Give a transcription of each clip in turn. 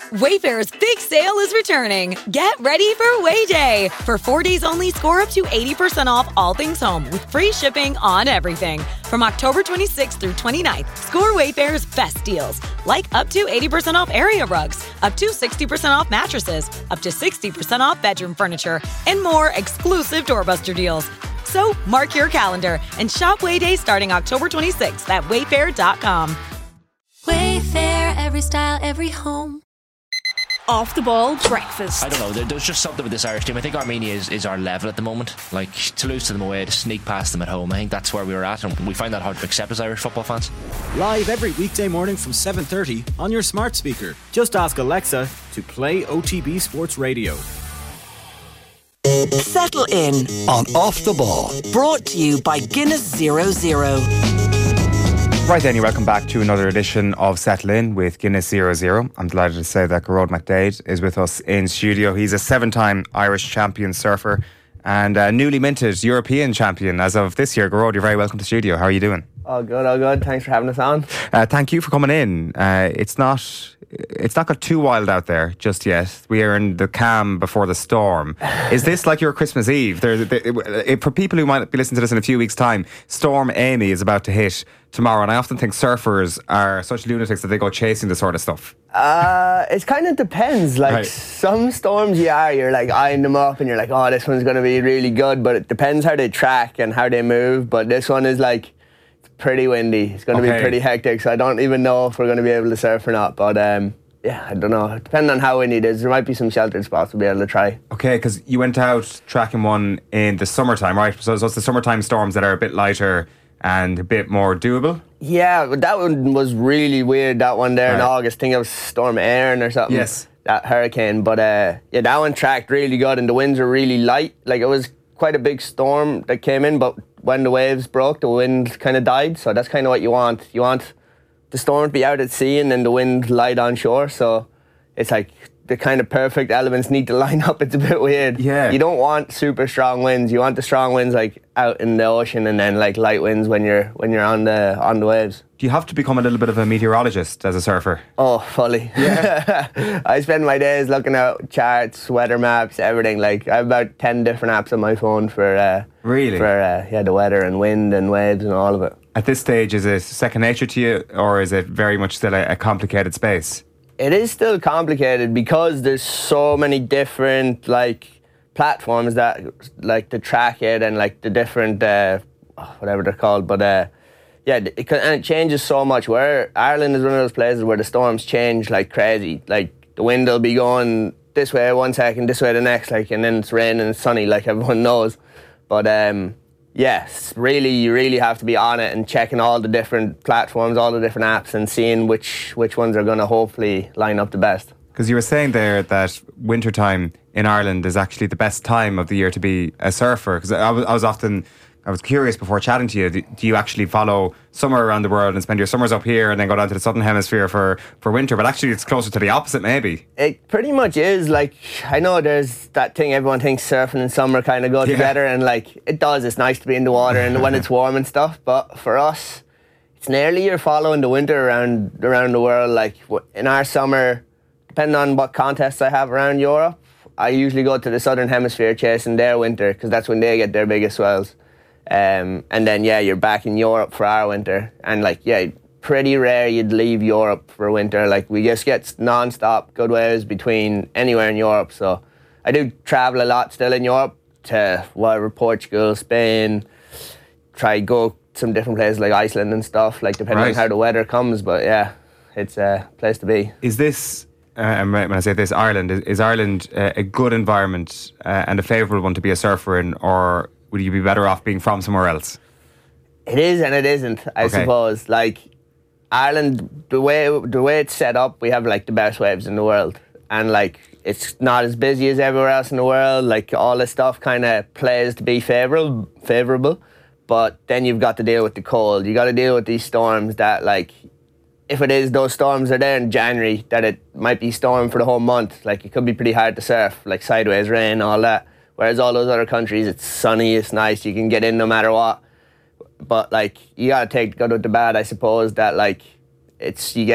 Wayfair's big sale is returning. Get ready for Way Day. For 4 days only, score up to 80% off all things home with free shipping on everything. From October 26th through 29th, score Wayfair's best deals, like up to 80% off area rugs, up to 60% off mattresses, up to 60% off bedroom furniture, and more exclusive doorbuster deals. So mark your calendar and shop Way Day starting October 26th at wayfair.com. Wayfair, every style, every home. Off the ball breakfast. I don't know, there's just something with this Irish team. I think Armenia is our level at the moment. Like, to lose to them away, to sneak past them at home, I think that's where we were at, and we find that hard to accept as Irish football fans. Live every weekday morning from 7:30 on your smart speaker. Just ask Alexa to play OTB Sports Radio. Settle in on Off the Ball. Brought to you by Guinness 00. Right then, you're welcome back to another edition of Settle In with Guinness 00. I'm delighted to say that Gearóid McDade is with us in studio. He's a 7-time Irish champion surfer and a newly minted European champion as of this year. Gearóid, you're very welcome to the studio. How are you doing? All good, all good. Thanks for having us on. Thank you for coming in. It's not got too wild out there just yet. We are in the calm before the storm. Is this like your Christmas Eve? For people who might be listening to this in a few weeks' time, Storm Amy is about to hit tomorrow, and I often think surfers are such lunatics that they go chasing this sort of stuff. It kind of depends. Like, some storms you're like eyeing them up and you're like, oh, this one's going to be really good, but it depends how they track and how they move. But this one is like pretty windy. It's going to be pretty hectic, so I don't even know if we're going to be able to surf or not. But yeah, I don't know. Depending on how windy it is, there might be some sheltered spots we'll be able to try. Okay, because you went out tracking one in the summertime, right? So it's the summertime storms that are a bit lighter and a bit more doable? Yeah, but that one was really weird, that one there in August. I think it was Storm Aaron or something. Yes. That hurricane. But yeah, that one tracked really good and the winds were really light. Like, it was quite a big storm that came in, but when the waves broke, the wind kind of died. So that's kind of what you want. You want the storm to be out at sea and then the wind light on shore. So it's like the kind of perfect elements need to line up. It's a bit weird. Yeah. You don't want super strong winds. You want the strong winds like out in the ocean and then like light winds when you're on the waves. Do you have to become a little bit of a meteorologist as a surfer? Oh, fully. Yeah. I spend my days looking at charts, weather maps, everything. Like, I have about 10 different apps on my phone for really? For the weather and wind and waves and all of it. At this stage, is it second nature to you, or is it very much still a complicated space? It is still complicated because there's so many different like platforms that like to track it and like the different whatever they're called. But yeah, it changes so much. Where Ireland is one of those places where the storms change like crazy. Like, the wind will be going this way 1 second, this way the next, like, and then it's raining and sunny, like everyone knows. But yes, really, you really have to be on it and checking all the different platforms, all the different apps, and seeing which ones are going to hopefully line up the best. Because you were saying there that wintertime in Ireland is actually the best time of the year to be a surfer. Because I was curious before chatting to you, do you actually follow summer around the world and spend your summers up here and then go down to the southern hemisphere for winter? But actually it's closer to the opposite, maybe. It pretty much is. Like, I know there's that thing, everyone thinks surfing and summer kind of go together, and like, it does. It's nice to be in the water and when it's warm and stuff. But for us, it's nearly you're following the winter around the world. Like, in our summer, depending on what contests I have around Europe, I usually go to the southern hemisphere chasing their winter, because that's when they get their biggest swells. And then, yeah, you're back in Europe for our winter. And, like, yeah, pretty rare you'd leave Europe for winter. Like, we just get non-stop good waves between anywhere in Europe. So I do travel a lot still in Europe to whatever, Portugal, Spain, try go some different places like Iceland and stuff, like, depending on how the weather comes. But, yeah, it's a place to be. Is this, when I say this, Ireland, is Ireland a good environment and a favourable one to be a surfer in, or would you be better off being from somewhere else? It is and it isn't, I suppose. Like, Ireland, the way it's set up, we have like the best waves in the world, and like, it's not as busy as everywhere else in the world. Like, all this stuff kind of plays to be favourable, but then you've got to deal with the cold. You got to deal with these storms that, like, if it is those storms are there in January, that it might be storm for the whole month. Like, it could be pretty hard to surf, like sideways rain, all that. Whereas all those other countries, it's sunny, it's nice, you can get in no matter what. But, like, you got to take the good with the bad, I suppose, that, like, you get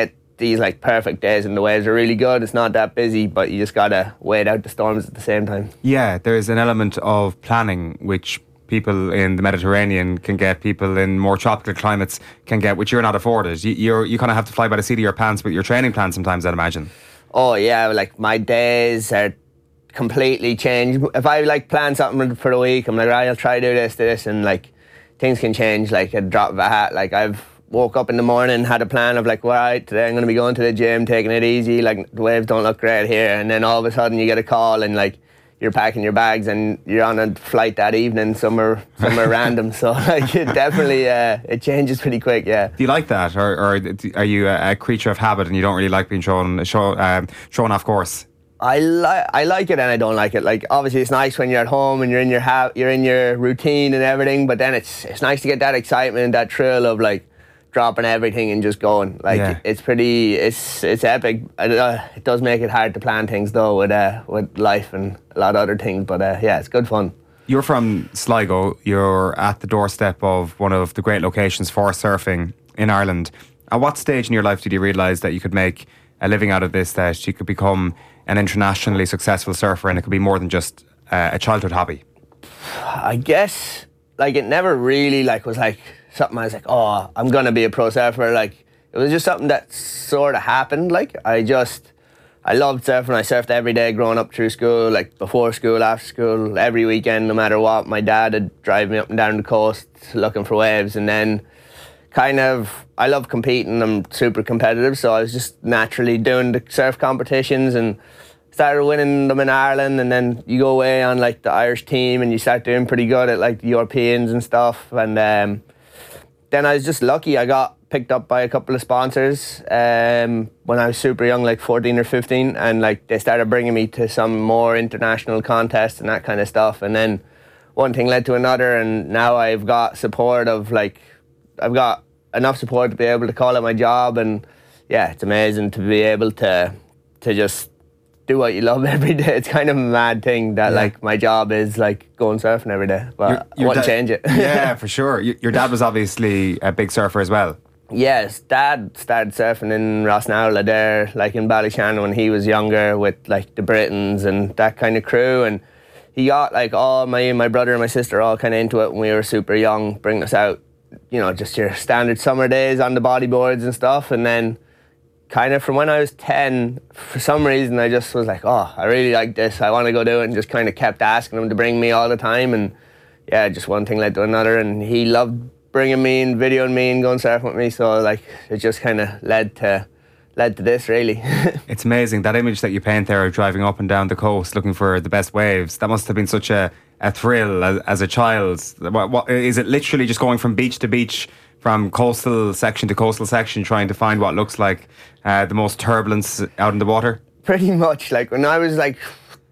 these like perfect days and the waves are really good. It's not that busy, but you just gotta wait out the storms at the same time. Yeah, there's an element of planning which people in the Mediterranean can get, people in more tropical climates can get, which you're not afforded. You kind of have to fly by the seat of your pants with your training plan sometimes, I'd imagine. Oh yeah, like my days are completely changed. If I like plan something for the week, I'm like, right, I'll try to do this, and like things can change like a drop of a hat. Like I've woke up in the morning, had a plan of like, well, right, today I'm going to be going to the gym, taking it easy, like the waves don't look great here, and then all of a sudden you get a call and like you're packing your bags and you're on a flight that evening somewhere random. So like it definitely it changes pretty quick. Yeah. Do you like that, or are you a creature of habit and you don't really like being thrown off course? I like it and I don't like it. Like obviously it's nice when you're at home and you're in your routine and everything, but then it's nice to get that excitement, that thrill of like dropping everything and just going. Like it's epic. It does make it hard to plan things though with life and a lot of other things, but yeah, it's good fun. You're from Sligo. You're at the doorstep of one of the great locations for surfing in Ireland. At what stage in your life did you realise that you could make a living out of this, that you could become an internationally successful surfer and it could be more than just a childhood hobby? I guess like it never really like was like something I was like, oh, I'm gonna be a pro surfer. Like it was just something that sort of happened. Like I loved surfing. I surfed every day growing up through school, like before school, after school, every weekend, no matter what. My dad would drive me up and down the coast looking for waves, and then kind of I love competing. I'm super competitive, so I was just naturally doing the surf competitions and started winning them in Ireland, and then you go away on like the Irish team and you start doing pretty good at like the Europeans and stuff, and then I was just lucky. I got picked up by a couple of sponsors when I was super young, like 14 or 15, and like they started bringing me to some more international contests and that kind of stuff, and then one thing led to another, and now I've got support of like I've got enough support to be able to call it my job, and yeah, it's amazing to be able to just do what you love every day. It's kind of a mad thing that like my job is like going surfing every day, but I wouldn't change it. Yeah, for sure. Your dad was obviously a big surfer as well. Yes, Dad started surfing in Rossnowla there, like in Ballyshannon when he was younger with like the Britons and that kind of crew, and he got like all my brother and my sister all kind of into it when we were super young, bringing us out, you know, just your standard summer days on the bodyboards and stuff. And then kind of from when I was 10, for some reason I just was like, oh, I really like this, I want to go do it, and just kind of kept asking him to bring me all the time, and yeah, just one thing led to another, and he loved bringing me and videoing me and going surfing with me, so like it just kind of led to this really. It's amazing, that image that you paint there of driving up and down the coast looking for the best waves. That must have been such a thrill as a child. What is it, literally just going from beach to beach, from coastal section to coastal section, trying to find what looks like the most turbulence out in the water? Pretty much. Like when I was like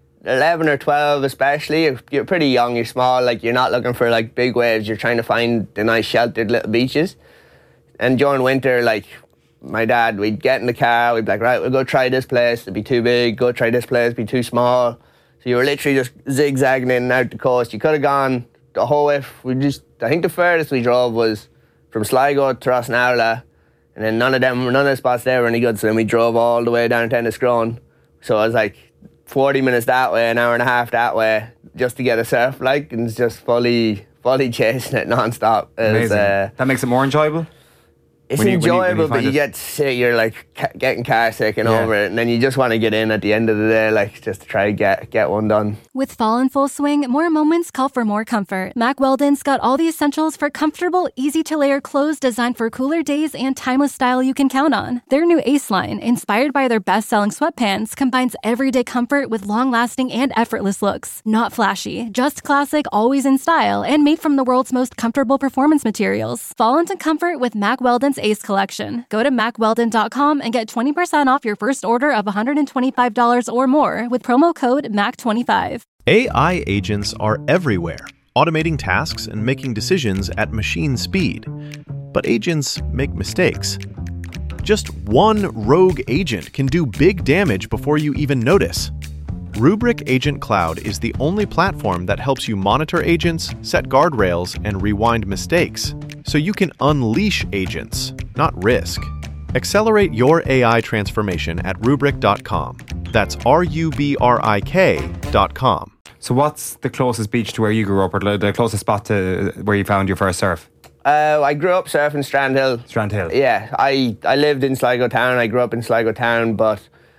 11 or 12 especially, you're pretty young, you're small, like you're not looking for like big waves, you're trying to find the nice sheltered little beaches. And during winter, like my dad, we'd get in the car, we'd be like, right, we'll go try this place, it'd be too big, go try this place, it'd be too small. So you were literally just zigzagging in and out the coast. You could have gone the whole way. I think the furthest we drove was from Sligo to Rossnowla, and then none of the spots there were any good, so then we drove all the way down to Enniscrone. So it was like 40 minutes that way, an hour and a half that way, just to get a surf, like, and it's just fully chasing it non-stop. Amazing. That makes it more enjoyable? It's enjoyable, but you get sick, you're like getting car sick and over it, and then you just want to get in at the end of the day, like just to try to get one done. With fall in full swing, more moments call for more comfort. Mack Weldon's got all the essentials for comfortable, easy-to-layer clothes designed for cooler days and timeless style you can count on. Their new Ace line, inspired by their best-selling sweatpants, combines everyday comfort with long-lasting and effortless looks. Not flashy, just classic, always in style, and made from the world's most comfortable performance materials. Fall into comfort with Mack Weldon's Ace collection. Go to MackWeldon.com and get 20% off your first order of $125 or more with promo code MAC25. AI agents are everywhere, automating tasks and making decisions at machine speed. But agents make mistakes. Just one rogue agent can do big damage before you even notice. Rubrik Agent Cloud is the only platform that helps you monitor agents, set guardrails, and rewind mistakes, so you can unleash agents, not risk. Accelerate your AI transformation at Rubrik.com. That's RUBRIK.com. So what's the closest beach to where you grew up, or the closest spot to where you found your first surf? I grew up surfing Strand Hill. Strand Hill. Yeah, I lived in Sligo Town. I grew up in Sligo Town, but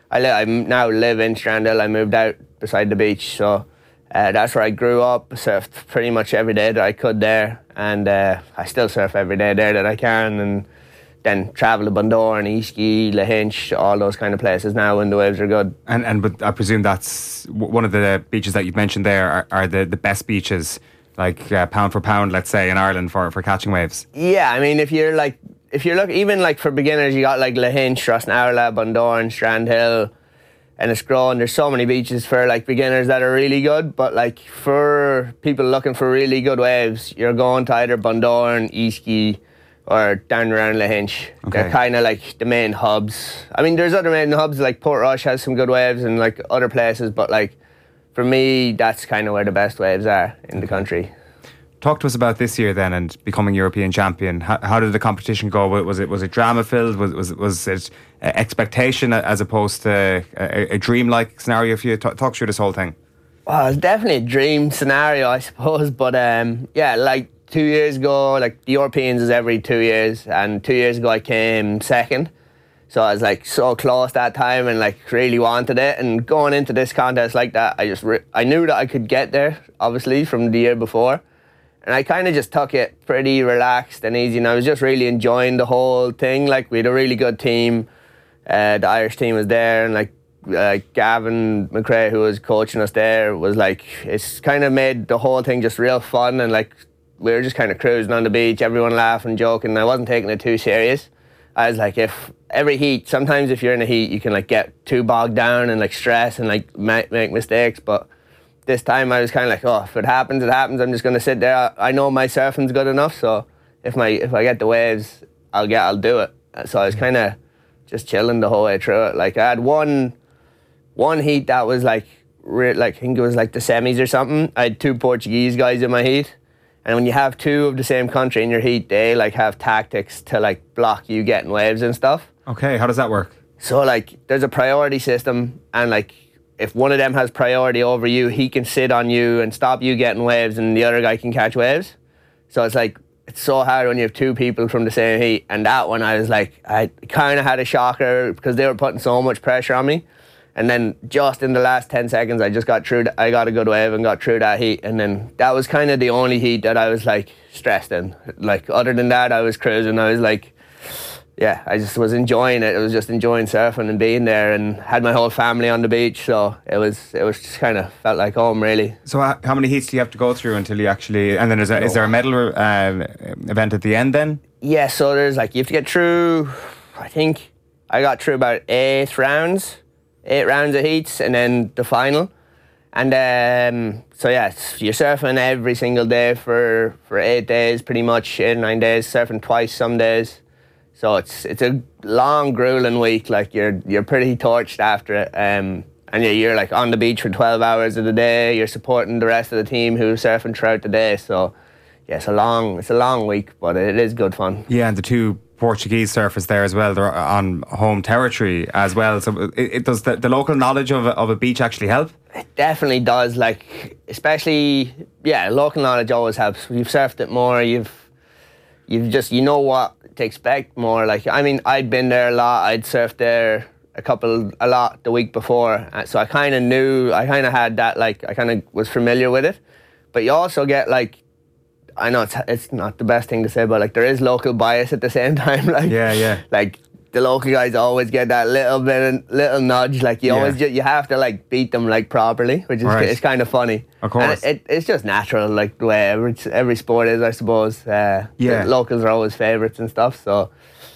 I now live in Strand Hill. I moved out beside the beach, so that's where I grew up. Surfed pretty much every day that I could there, and I still surf every day there that I can, and then travel to Bundoran, Eastkey, Lahinch, all those kind of places now when the waves are good. But I presume that's one of the beaches that you've mentioned there are the best beaches, like pound for pound, let's say, in Ireland for catching waves. Yeah, I mean, if you're looking, even like for beginners, you got like Lahinch, Rosnarla, Bundoran, Strand Hill, and Escrow. There's so many beaches for like beginners that are really good, but like for people looking for really good waves, you're going to either Bundoran, Eastkey, or down around Lahinch. Okay. They're kind of like the main hubs. I mean, there's other main hubs, like Portrush has some good waves and like other places, but like for me, that's kind of where the best waves are in the country. Talk to us about this year then, and becoming European champion. How did the competition go? Was it drama filled? Was it expectation as opposed to a dream-like scenario for you? Talk through this whole thing. Well, it's definitely a dream scenario, I suppose. But yeah, like 2 years ago, like the Europeans is every 2 years, and 2 years ago I came second. So I was like so close that time and like really wanted it. And going into this contest like that, I knew that I could get there, obviously, from the year before. And I kind of just took it pretty relaxed and easy. And I was just really enjoying the whole thing. Like, we had a really good team. The Irish team was there. And like Gavin McRae, who was coaching us there, was like, it's kind of made the whole thing just real fun. And like, we were just kind of cruising on the beach, everyone laughing, joking. I wasn't taking it too serious. I was like, if every heat, sometimes if you're in a heat, you can like get too bogged down and like stress and like make mistakes. But this time I was kind of like, oh, if it happens, it happens. I'm just going to sit there. I know my surfing's good enough, so if I get the waves, I'll do it. So I was kind of just chilling the whole way through it. Like, I had one heat that was like I think it was like the semis or something. I had 2 Portuguese guys in my heat. And when you have 2 of the same country in your heat, they like have tactics to like block you getting waves and stuff. Okay, how does that work? So like there's a priority system, and like if one of them has priority over you, he can sit on you and stop you getting waves, and the other guy can catch waves. So it's like, it's so hard when you have 2 people from the same heat. And that one, I was like, I kind of had a shocker because they were putting so much pressure on me. And then just in the last 10 seconds, I just got through. I got a good wave and got through that heat. And then that was kind of the only heat that I was like stressed in. Like, other than that, I was cruising. I was like, yeah, I just was enjoying it. I was just enjoying surfing and being there, and had my whole family on the beach. So it was just kind of felt like home, really. So how many heats do you have to go through until you actually? And then is there a medal event at the end then? Yeah. So there's like, you have to get through. I think I got through about 8 rounds. 8 rounds of heats, and then the final. And so yeah, you're surfing every single day for 8 days, pretty much 8 or 9 days, surfing twice some days. So it's a long, grueling week. Like, you're pretty torched after it. And yeah, you're like on the beach for 12 hours of the day. You're supporting the rest of the team who's surfing throughout the day. So yeah, it's a long week, but it is good fun. Yeah, and the 2 Portuguese surfers there as well. They're on home territory as well. So it does the local knowledge of a beach actually help? It definitely does. Like, especially, yeah, local knowledge always helps. You've surfed it more. You've just, you know what to expect more. Like, I mean, I'd been there a lot. I'd surfed there a lot the week before. So I kind of knew. I kind of had that. Like, I kind of was familiar with it. But you also get like, I know it's not the best thing to say, but like, there is local bias at the same time. Like, yeah. Like, the local guys always get that little nudge. Like, you always you have to like beat them like properly, which is it's kind of funny. Of course, and it's just natural, like the way every sport is, I suppose. The locals are always favourites and stuff. So,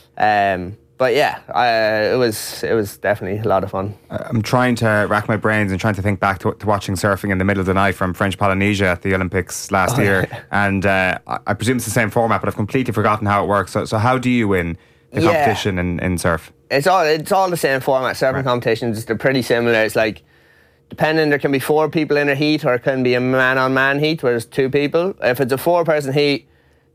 but yeah, it was definitely a lot of fun. I'm trying to rack my brains and trying to think back to watching surfing in the middle of the night from French Polynesia at the Olympics last year. And I presume it's the same format, but I've completely forgotten how it works. So how do you win the competition in surf? It's all the same format. Surfing competitions, they're pretty similar. It's like, depending, there can be 4 people in a heat, or it can be a man-on-man heat where there's 2 people. If it's a 4-person heat,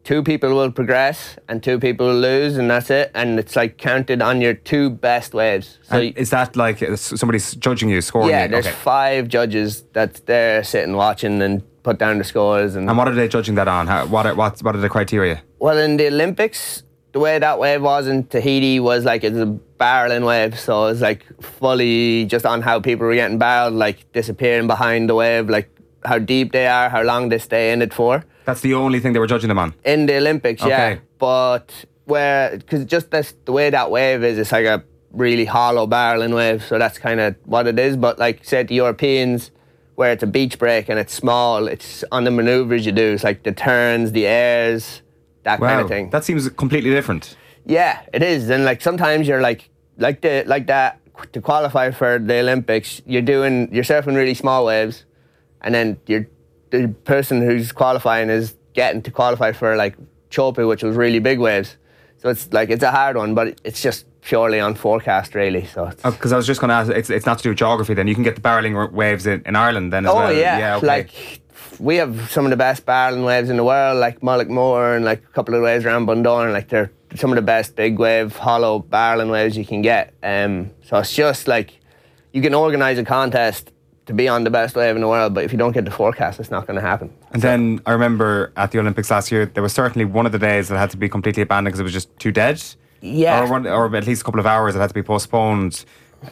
2 people will progress and 2 people will lose, and that's it. And it's like counted on your 2 best waves. So is that like somebody's judging you, scoring you? Yeah, there's 5 judges that's there sitting watching and put down the scores. And what are they judging that on? What are the criteria? Well, in the Olympics, the way that wave was in Tahiti was like it's a barreling wave, so it's like fully just on how people were getting barreled, like disappearing behind the wave, like how deep they are, how long they stay in it for. That's the only thing they were judging them on? In the Olympics, yeah. But because just the way that wave is, it's like a really hollow barreling wave, so that's kind of what it is. But like, say, the Europeans, where it's a beach break and it's small, it's on the manoeuvres you do. It's like the turns, the airs, that kind of thing. That seems completely different. Yeah, it is. And like sometimes you're like that to qualify for the Olympics, you're surfing really small waves, and then the person who's qualifying is getting to qualify for like Chopu, which was really big waves. So it's a hard one, but it's just purely on forecast, really. So because I was just going to ask, it's not to do with geography. Then you can get the barreling waves in Ireland then as well. Oh yeah, okay. Like we have some of the best barreling waves in the world, like Mullaghmore and like a couple of waves around Bundoran. Like they're some of the best big wave, hollow barreling waves you can get. So it's just like you can organise a contest to be on the best wave in the world, but if you don't get the forecast, it's not going to happen. And then I remember at the Olympics last year, there was certainly one of the days that had to be completely abandoned because it was just too dead. Yeah. Or at least a couple of hours that had to be postponed.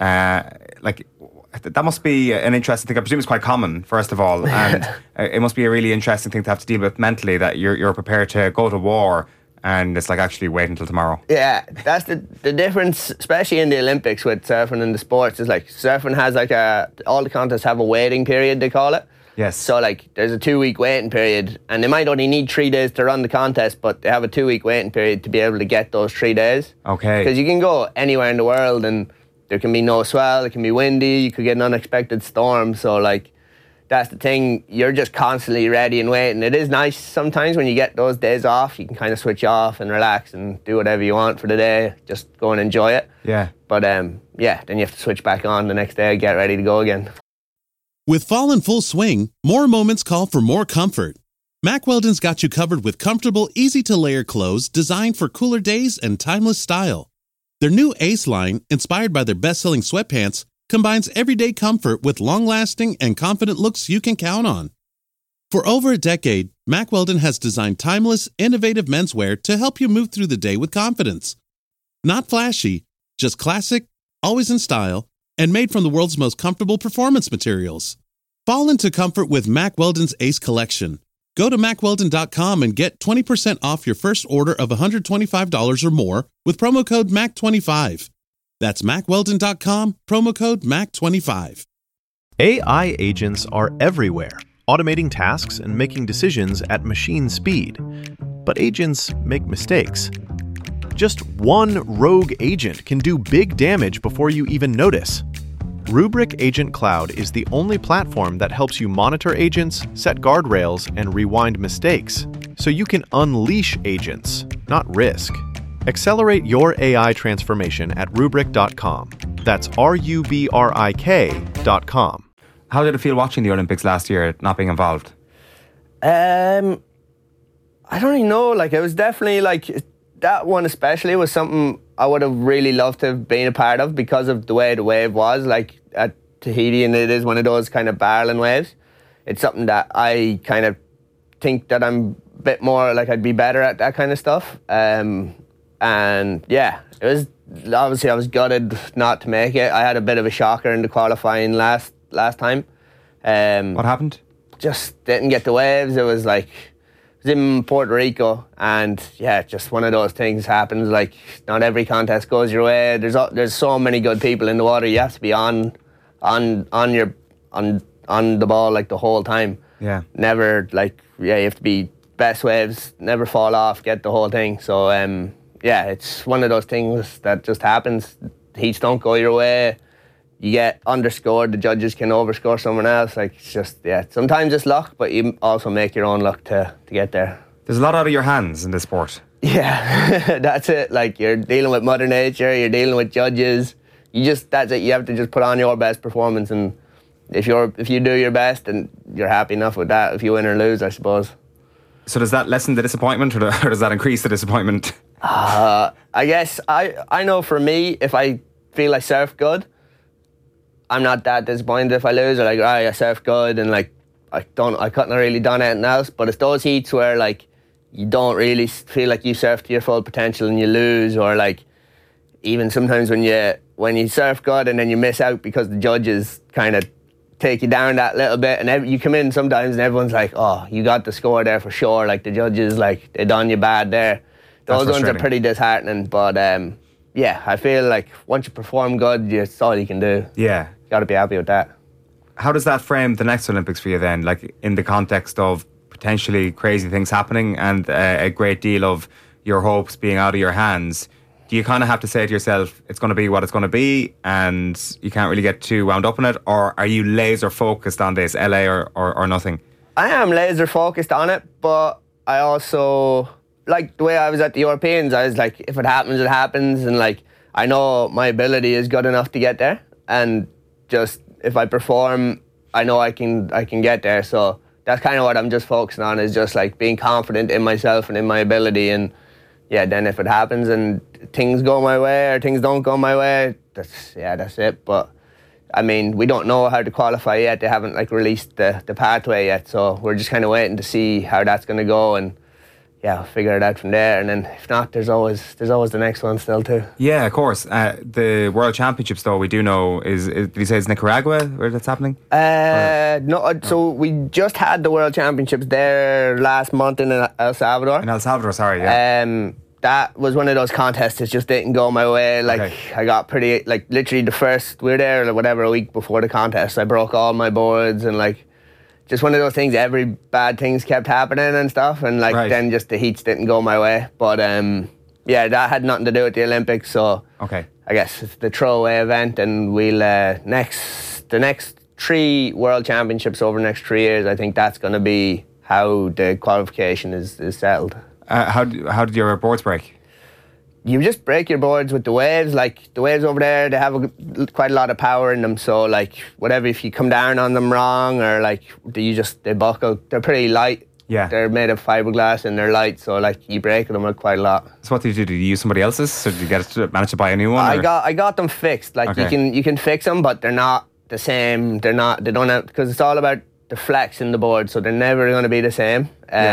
Like, that must be an interesting thing. I presume it's quite common, first of all, and it must be a really interesting thing to have to deal with mentally, that you're prepared to go to war, and it's like actually wait until tomorrow. Yeah, that's the difference, especially in the Olympics with surfing and the sports, is like surfing has like all the contests have a waiting period, they call it. Yes. So like there's a 2-week waiting period, and they might only need 3 days to run the contest, but they have a 2-week waiting period to be able to get those 3 days. Okay. Because you can go anywhere in the world and there can be no swell, it can be windy, you could get an unexpected storm, so like that's the thing, you're just constantly ready and waiting. It is nice sometimes when you get those days off, you can kind of switch off and relax and do whatever you want for the day, just go and enjoy it. Yeah. But then you have to switch back on the next day, get ready to go again. With fall in full swing, more moments call for more comfort. Mack Weldon's got you covered with comfortable, easy-to-layer clothes designed for cooler days and timeless style. Their new Ace line, inspired by their best-selling sweatpants, combines everyday comfort with long-lasting and confident looks you can count on. For over a decade, Mack Weldon has designed timeless, innovative menswear to help you move through the day with confidence. Not flashy, just classic, always in style, and made from the world's most comfortable performance materials. Fall into comfort with Mack Weldon's Ace collection. Go to MackWeldon.com and get 20% off your first order of $125 or more with promo code MAC25. That's MackWeldon.com, promo code MAC25. AI agents are everywhere, automating tasks and making decisions at machine speed. But agents make mistakes. Just one rogue agent can do big damage before you even notice. Rubrik Agent Cloud is the only platform that helps you monitor agents, set guardrails, and rewind mistakes, so you can unleash agents, not risk. Accelerate your AI transformation at Rubrik.com. That's RUBRIK.com. How did it feel watching the Olympics last year, not being involved? I don't really know. Like, it was definitely like that one especially was something I would have really loved to have been a part of because of the way the wave was, like at Tahiti, and it is one of those kind of barreling waves. It's something that I kind of think that I'm a bit more, like I'd be better at that kind of stuff. And yeah, it was, obviously I was gutted not to make it. I had a bit of a shocker in the qualifying last time. What happened? Just didn't get the waves. It was like, I was in Puerto Rico, and yeah, just one of those things happens. Like, not every contest goes your way. There's so many good people in the water. You have to be on the ball like the whole time. Yeah. Never like, yeah, you have to be best waves, never fall off, get the whole thing. So yeah, it's one of those things that just happens. Heats don't go your way. You get underscored, the judges can overscore someone else. Like, it's just, yeah, sometimes it's luck, but you also make your own luck to get there. There's a lot out of your hands in this sport. Yeah, that's it. Like, you're dealing with Mother Nature, you're dealing with judges. That's it. You have to just put on your best performance, and if you do your best, then you're happy enough with that. If you win or lose, I suppose. So does that lessen the disappointment, or does that increase the disappointment? I guess I know for me, if I feel I surf good, I'm not that disappointed if I lose. Or like, right, I surf good, and like I couldn't have really done anything else. But it's those heats where like you don't really feel like you surf to your full potential and you lose, or like even sometimes when you surf good and then you miss out because the judges kind of take you down that little bit, and you come in sometimes and everyone's like, oh, you got the score there for sure, like the judges, like they done you bad there. Those ones are pretty disheartening, but yeah, I feel like once you perform good, it's all you can do. Yeah. You got to be happy with that. How does that frame the next Olympics for you then, like in the context of potentially crazy things happening and a great deal of your hopes being out of your hands? Do you kind of have to say to yourself, it's going to be what it's going to be, and you can't really get too wound up in it? Or are you laser focused on this, LA or nothing? I am laser focused on it, but I also, like the way I was at the Europeans, I was like, if it happens, it happens. And like, I know my ability is good enough to get there. And just, if I perform, I know I can get there. So that's kind of what I'm just focusing on, is just like being confident in myself and in my ability. And yeah, then if it happens and things go my way or things don't go my way, that's it. But I mean, we don't know how to qualify yet. They haven't like released the pathway yet, so we're just kind of waiting to see how that's going to go, and yeah, we'll figure it out from there. And then if not, there's always the next one still too. Yeah, of course. The World Championships, though, we do know is did you say it's Nicaragua where that's happening? No. So we just had the World Championships there last month in El Salvador. In El Salvador, sorry. Yeah. That was one of those contests that just didn't go my way. Like, okay. I got pretty, like, literally we were there, or whatever, a week before the contest. I broke all my boards, and, like, just one of those things, every bad things kept happening and stuff. And, like, then just the heats didn't go my way. But, yeah, that had nothing to do with the Olympics. So, I guess it's the throwaway event. And we'll, the next 3 World Championships over the next 3 years, I think that's going to be how the qualification is settled. How did your boards break? You just break your boards with the waves. Like, the waves over there, they have quite a lot of power in them. So, like, whatever, if you come down on them wrong, or, like, they buckle. They're pretty light. Yeah. They're made of fiberglass and they're light. So, like, you break them quite a lot. So what did you do? Did you use somebody else's? So did you manage to buy a new one? I got them fixed. Like, you can fix them, but they're not the same. They don't have, because it's all about the flex in the board. So they're never going to be the same.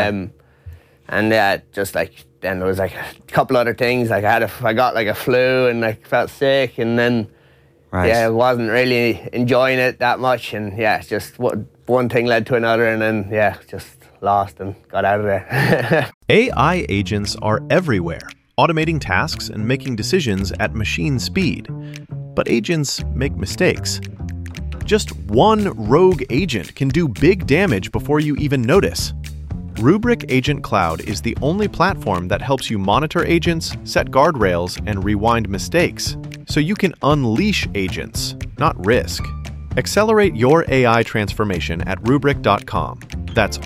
And just like, then there was like a couple other things. Like I got like a flu and like felt sick, and then I wasn't really enjoying it that much. And yeah, it's just one thing led to another, and then just lost and got out of there. AI agents are everywhere, automating tasks and making decisions at machine speed. But agents make mistakes. Just one rogue agent can do big damage before you even notice. Rubrik Agent Cloud is the only platform that helps you monitor agents, set guardrails, and rewind mistakes, so you can unleash agents, not risk. Accelerate your AI transformation at Rubrik.com. That's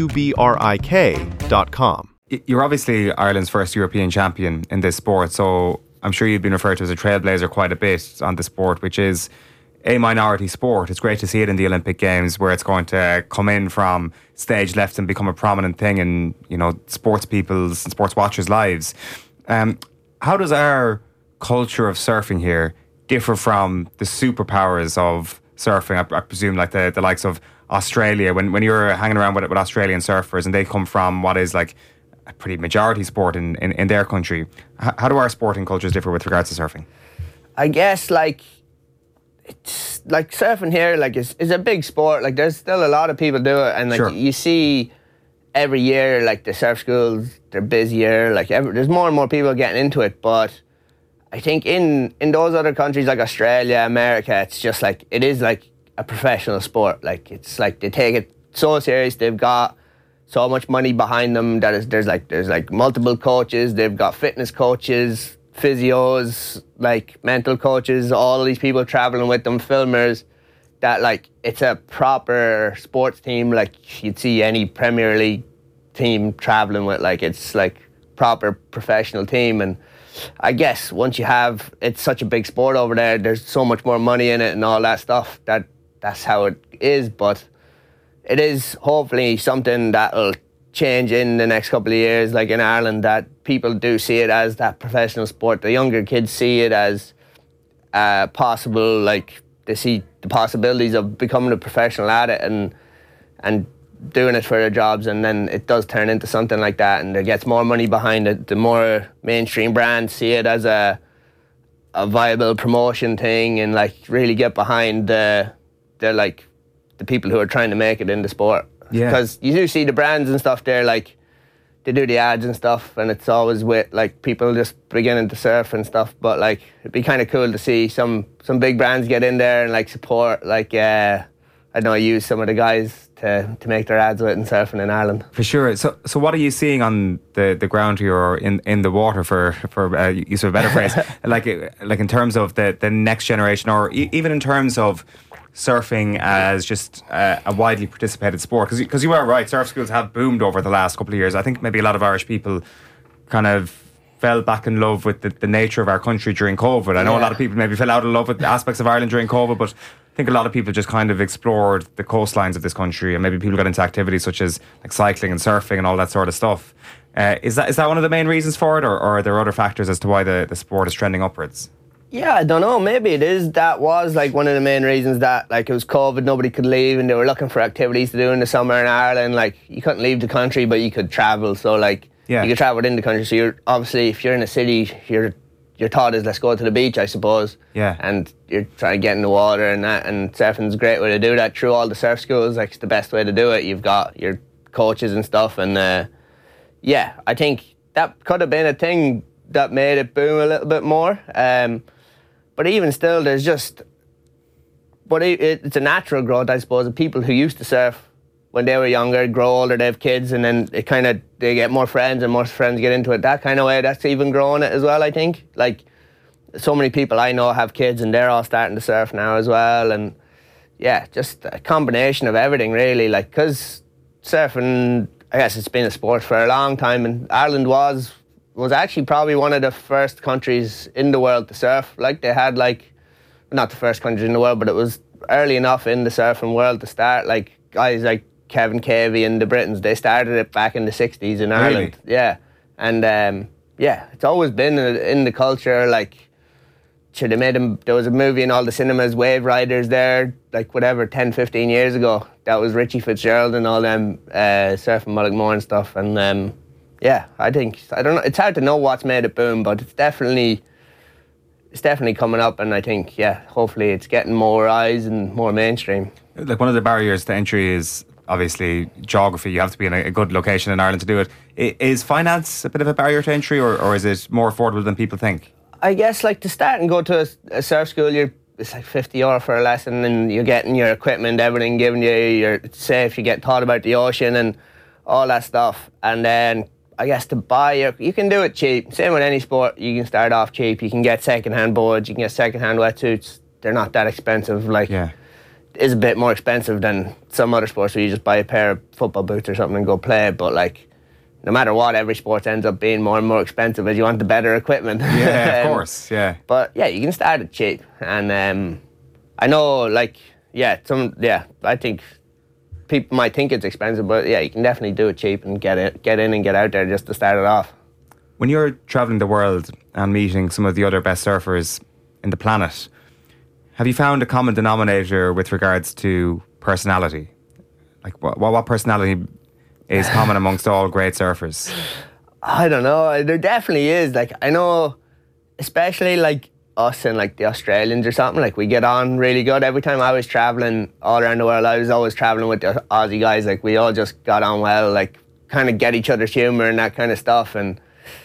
RUBRIK.com. You're obviously Ireland's first European champion in this sport, so I'm sure you've been referred to as a trailblazer quite a bit on the sport, which is a minority sport. It's great to see it in the Olympic Games, where it's going to come in from stage left and become a prominent thing in, sports people's and sports watchers' lives. How does our culture of surfing here differ from the superpowers of surfing? I presume like the likes of Australia, when you're hanging around with Australian surfers and they come from what is like a pretty majority sport in their country. How do our sporting cultures differ with regards to surfing? I guess it's like surfing here, like is a big sport. Like there's still a lot of people do it, and like you see every year, like the surf schools, they're busier. Like there's more and more people getting into it. But I think in those other countries like Australia, America, it's just like it is like a professional sport. Like it's like they take it so serious. They've got so much money behind them that there's multiple coaches. They've got fitness coaches, physios, like mental coaches, all these people traveling with them, filmers, that like it's a proper sports team like you'd see any Premier League team traveling with. Like it's like proper professional team. And I guess once you have, it's such a big sport over there, there's so much more money in it and all that stuff, that's how it is. But it is hopefully something that'll change in the next couple of years, like in Ireland, that people do see it as that professional sport. The younger kids see it as possible, like they see the possibilities of becoming a professional at it and doing it for their jobs, and then it does turn into something like that, and there gets more money behind it. The more mainstream brands see it as a viable promotion thing, and like really get behind the people who are trying to make it in the sport. Yeah. Because you do see the brands and stuff there, like they do the ads and stuff, and it's always with like people just beginning to surf and stuff. But like it'd be kind of cool to see some big brands get in there and like support, like I don't know, use some of the guys to make their ads with and surfing in Ireland. For sure. So what are you seeing on the ground here, or in the water, for use of a better phrase, like in terms of the next generation, or even in terms of surfing as just a widely participated sport? Because you are right, surf schools have boomed over the last couple of years. I think maybe a lot of Irish people kind of fell back in love with the nature of our country during COVID. I know a lot of people maybe fell out of love with aspects of Ireland during COVID, but I think a lot of people just kind of explored the coastlines of this country, and maybe people got into activities such as like cycling and surfing and all that sort of stuff. Is that one of the main reasons for it, or are there other factors as to why the sport is trending upwards? Yeah, I don't know. Maybe it is. That was like one of the main reasons, that like it was COVID, nobody could leave, and they were looking for activities to do in the summer in Ireland. Like you couldn't leave the country, but you could travel. So like you could travel within the country. So you're obviously, if you're in a city, your thought is, let's go to the beach, I suppose. Yeah. And you're trying to get in the water and that, and surfing's a great way to do that through all the surf schools. Like it's the best way to do it. You've got your coaches and stuff, and I think that could have been a thing that made it boom a little bit more. But even still, there's just, but it's a natural growth, I suppose, of people who used to surf when they were younger, grow older, they have kids, and then they get more friends, and more friends get into it. That kind of way, that's even growing it as well, I think. Like, so many people I know have kids, and they're all starting to surf now as well. And yeah, just a combination of everything, really. Like, because surfing, I guess it's been a sport for a long time, and Ireland was actually probably one of the first countries in the world to surf. Like, they had, like, not the first country in the world, but it was early enough in the surfing world to start. Like, guys like Kevin Cavey and the Britons, they started it back in the 60s in Ireland. Really? Yeah. And, it's always been in the culture. Like, there was a movie in all the cinemas, Wave Riders there, like, 10, 15 years ago. That was Richie Fitzgerald and all them surfing Mullaghmore and stuff. And, I don't know, it's hard to know what's made it boom, but it's definitely coming up, and I think, hopefully it's getting more eyes and more mainstream. Like, one of the barriers to entry is obviously geography. You have to be in a good location in Ireland to do it. Is finance a bit of a barrier to entry, or is it more affordable than people think? I guess, like, to start and go to a surf school, it's like €50 for a lesson, and you're getting your equipment, everything given you. You're safe, you get taught about the ocean and all that stuff. And then, I guess, to buy, you can do it cheap. Same with any sport, you can start off cheap. You can get second-hand boards, you can get second-hand wetsuits. They're not that expensive. Like, it's a bit more expensive than some other sports where you just buy a pair of football boots or something and go play. But, like, no matter what, every sport ends up being more and more expensive as you want the better equipment. Yeah, of course, yeah. But, you can start it cheap. And I know, like, I think people might think it's expensive, but you can definitely do it cheap and get in and get out there just to start it off. When you're travelling the world and meeting some of the other best surfers in the planet, have you found a common denominator with regards to personality? Like, what personality is common amongst all great surfers? I don't know. There definitely is. Like, I know, especially like us and like the Australians or something, like, we get on really good. Every time I was travelling all around the world, I was always travelling with the Aussie guys. Like, we all just got on well, like, kind of get each other's humour and that kind of stuff. And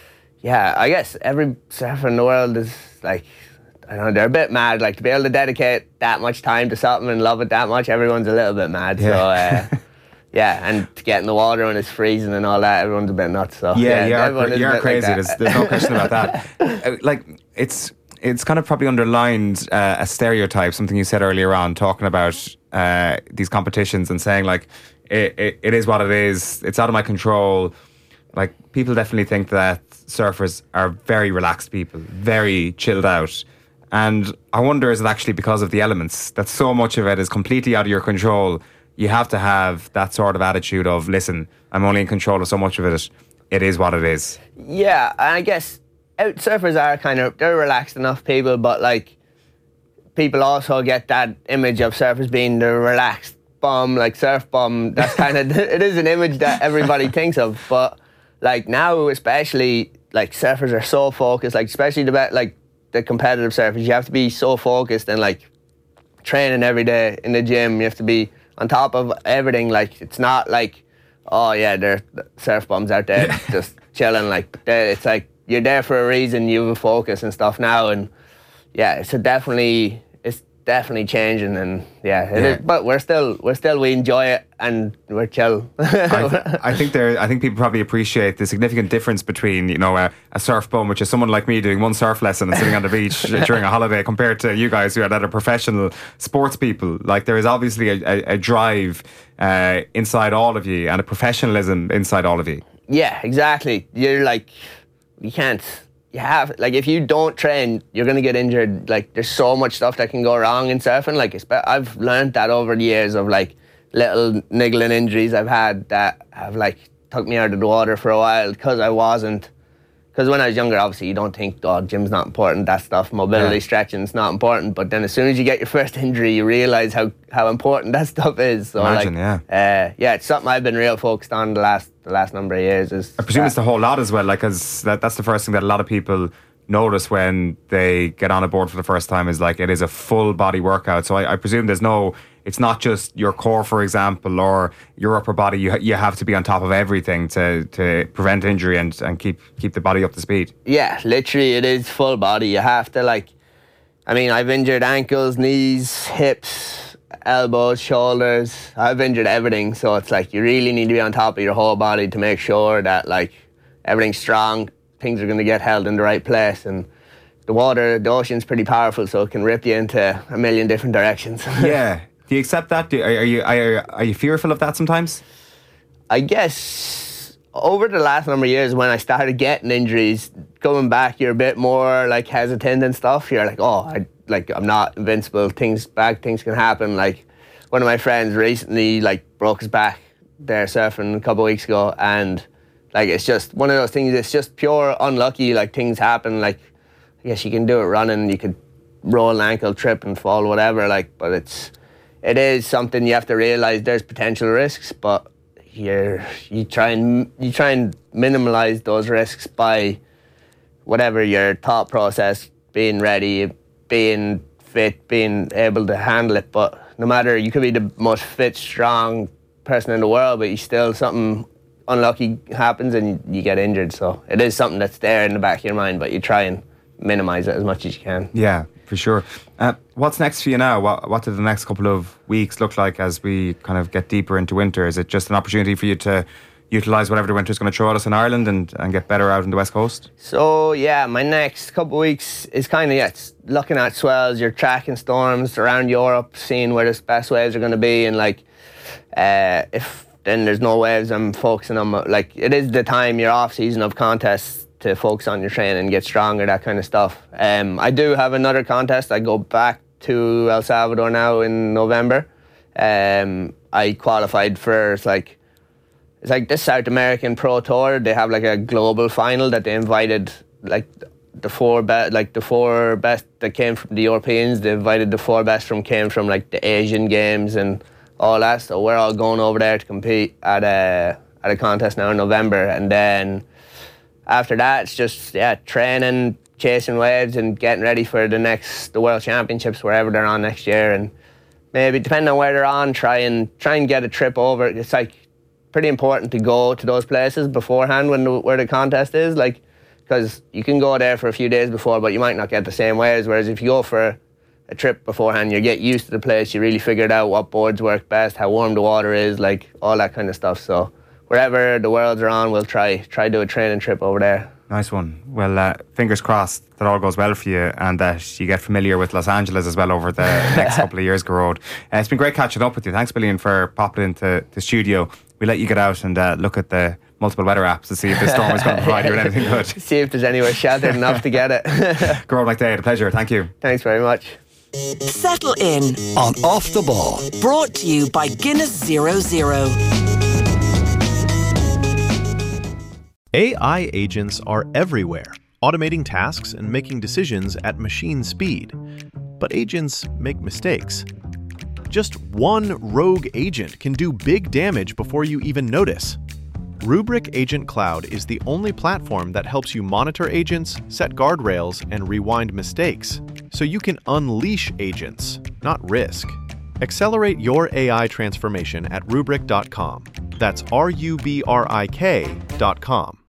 I guess every surfer in the world is like, I don't know, they're a bit mad. Like, to be able to dedicate that much time to something and love it that much, everyone's a little bit mad. Yeah. So, and to get in the water when it's freezing and all that, everyone's a bit nuts. So you're crazy. Like, there's no question about that. Like, it's kind of probably underlined a stereotype, something you said earlier on, talking about these competitions and saying, like, it is what it is. It's out of my control. Like, people definitely think that surfers are very relaxed people, very chilled out. And I wonder, is it actually because of the elements, that so much of it is completely out of your control? you have to have that sort of attitude of, listen, I'm only in control of so much of it. It is what it is. Yeah, and I guess surfers are they're relaxed enough people, but like people also get that image of surfers being the relaxed bum, like surf bum. That's it is an image that everybody thinks of. But like now, especially, like surfers are so focused, like especially the competitive surfers, you have to be so focused and like training every day in the gym. You have to be on top of everything. Like it's not like, oh yeah, they're surf bums out there just chilling. Like it's like you're there for a reason. You have a focus and stuff now, and yeah, it's definitely changing, and it is, but we enjoy it and we're chill. I think people probably appreciate the significant difference between a surf bum, which is someone like me doing one surf lesson and sitting on the beach during a holiday, compared to you guys who are professional sports people. Like there is obviously a drive inside all of you and a professionalism inside all of you. Yeah, exactly. You're like, you can't. You have, like, if you don't train, you're going to get injured. Like, there's so much stuff that can go wrong in surfing. Like, I've learned that over the years of, like, little niggling injuries I've had that have, like, took me out of the water for a while because when I was younger, obviously, you don't think, oh, gym's not important, that stuff, mobility, stretching's not important. But then as soon as you get your first injury, you realise how important that stuff is. So, imagine, it's something I've been real focused on the last number of years. I presume it's the whole lot as well, like, because that's the first thing that a lot of people notice when they get on a board for the first time, is like, it is a full body workout. So I presume it's not just your core, for example, or your upper body. You have to be on top of everything to prevent injury and keep the body up to speed. Yeah, literally it is full body. You have to, like, I mean, I've injured ankles, knees, hips, elbows, shoulders. I've injured everything. So it's like you really need to be on top of your whole body to make sure that, like, everything's strong, things are going to get held in the right place. And the ocean's pretty powerful, so it can rip you into a million different directions. Yeah. Do you accept that? Are you fearful of that sometimes? I guess over the last number of years, when I started getting injuries, coming back, you're a bit more like hesitant and stuff. You're like, I'm not invincible. Bad things can happen. Like, one of my friends recently, like, broke his back there surfing a couple of weeks ago, and like, it's just one of those things. It's just pure unlucky. Like, things happen. Like, I guess you can do it running. You could roll an ankle, trip and fall, whatever. Like, but it is something you have to realise there's potential risks, but you try and minimise those risks by whatever your thought process, being ready, being fit, being able to handle it. But no matter, you could be the most fit, strong person in the world, but something unlucky happens and you get injured. So it is something that's there in the back of your mind, but you try and minimise it as much as you can. Yeah, for sure. What's next for you now? What do the next couple of weeks look like as we kind of get deeper into winter? Is it just an opportunity for you to utilise whatever the winter's going to throw at us in Ireland and get better out on the West Coast? So yeah, my next couple of weeks is it's looking at swells, you're tracking storms around Europe, seeing where the best waves are going to be, and like if then there's no waves, I'm focusing on like, it is the time, your off season of contests, to focus on your training, get stronger, that kind of stuff. I do have another contest. I go back to El Salvador now in November. I qualified for it's like this South American Pro Tour. They have like a global final that they invited like the four best that came from the Europeans. They invited the four best came from like the Asian Games and all that. So we're all going over there to compete at a contest now in November, and then after that, it's just training, chasing waves, and getting ready for the World Championships, wherever they're on next year. And maybe, depending on where they're on, try and get a trip over. It's like pretty important to go to those places beforehand where the contest is, like, because you can go there for a few days before, but you might not get the same waves. Whereas if you go for a trip beforehand, you get used to the place, you really figured out what boards work best, how warm the water is, like all that kind of stuff. So wherever the worlds are on, we'll try do a training trip over there. Nice one. Well, fingers crossed that all goes well for you and that you get familiar with Los Angeles as well over the next couple of years, Gearóid. It's been great catching up with you. Thanks, Billion, for popping into the studio. We'll let you get out and look at the multiple weather apps to see if the storm is going to provide you with anything good. See if there's anywhere sheltered enough to get it. Gearóid McDaid, a pleasure. Thank you. Thanks very much. Settle in on Off the Ball. Brought to you by Guinness 00. AI agents are everywhere, automating tasks and making decisions at machine speed. But agents make mistakes. Just one rogue agent can do big damage before you even notice. Rubrik Agent Cloud is the only platform that helps you monitor agents, set guardrails, and rewind mistakes, so you can unleash agents, not risk. Accelerate your AI transformation at Rubrik.com. That's RUBRIK.com.